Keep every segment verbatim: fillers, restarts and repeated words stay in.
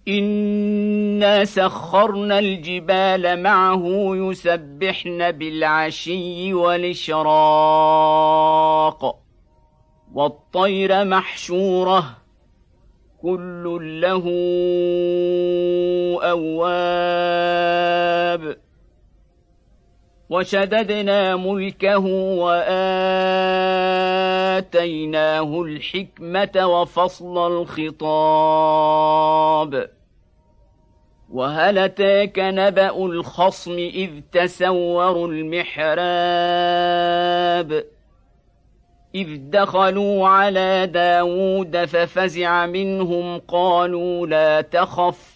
إنا سخرنا الجبال معه يسبحن بالعشي والإشراق والطير محشورة كل له أواب وشددنا ملكه وآتيناه الحكمة وفصل الخطاب وهل أتاك نبأ الخصم إذ تسوروا المحراب إذ دخلوا على داود ففزع منهم قالوا لا تخف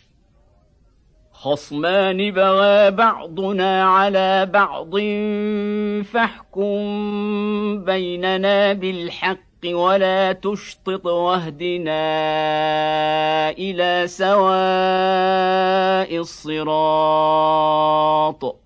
خصمان بغى بعضنا على بعض فاحكم بيننا بالحق ولا تشطط واهدنا إلى سواء الصراط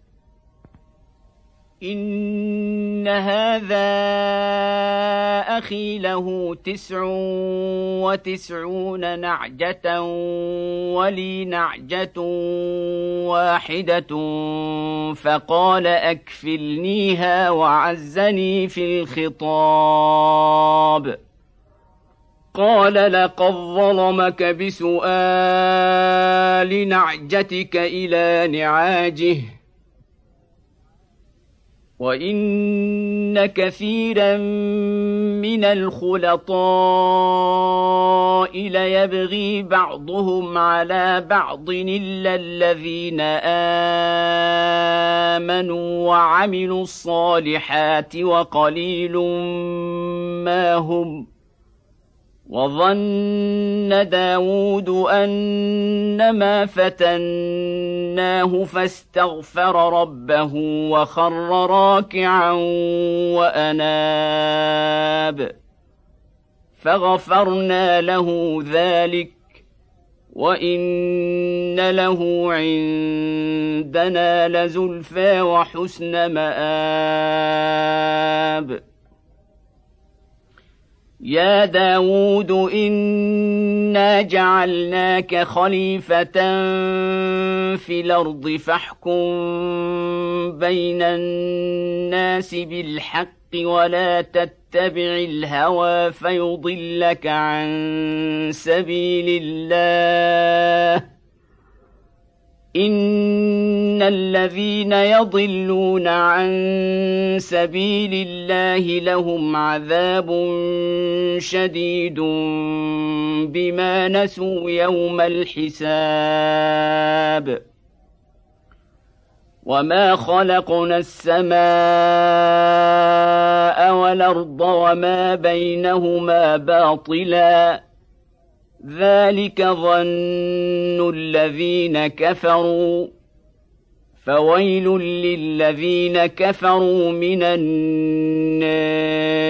إن هذا أخي له تسع وتسعون نعجة ولي نعجة واحدة فقال أكفلنيها وعزني في الخطاب قال لقد ظلمك بسؤال نعجتك إلى نعاجه وإن كثيرا من الخلطاء ليبغي بعضهم على بعض إلا الذين آمنوا وعملوا الصالحات وقليل ما هم وظن داود أنما فتناه فاستغفر ربه وخر راكعا وأناب فغفرنا له ذلك وإن له عندنا لزلفى وحسن مآب يا داود إنا جعلناك خليفة في الأرض فاحكم بين الناس بالحق ولا تتبع الهوى فيضلك عن سبيل الله إن الذين يضلون عن سبيل الله لهم عذاب شديد بما نسوا يوم الحساب وما خلقنا السماء والأرض وما بينهما باطلا ذلك ظن الذين كفروا فويل للذين كفروا من النار